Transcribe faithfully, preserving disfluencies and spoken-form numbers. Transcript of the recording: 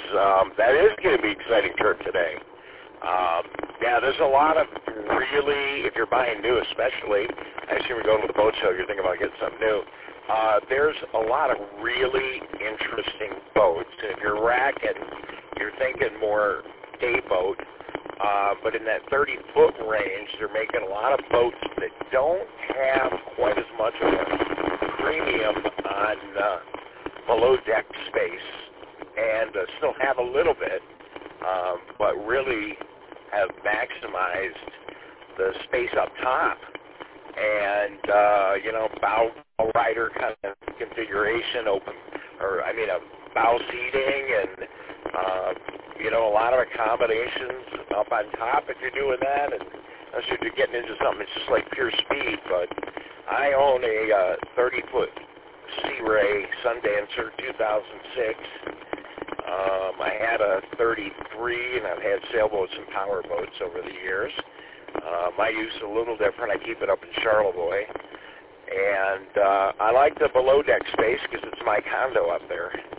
Um, that is going to be an exciting trip today. Um, yeah, there's a lot of really, if you're buying new especially, I assume you're going to the boat show, you're thinking about getting something new. Uh, there's a lot of really interesting boats. And if you're racking, you're thinking more day boat. Uh, but in that thirty-foot range, they're making a lot of boats that don't have quite as much of a premium on uh, below deck space, and uh, still have a little bit, um, but really have maximized the space up top. And, uh, you know, bow rider kind of configuration, open, or I mean, a bow seating, and, uh, you know, a lot of accommodations up on top if you're doing that. And unless you're getting into something, it's just like pure speed. But I own a uh, thirty-foot Sea Ray Sundancer two thousand six. Um, I had a thirty-three, and I've had sailboats and power boats over the years. Uh, my use is a little different. I keep it up in Charlevoix. And uh, I like the below deck space because it's my condo up there.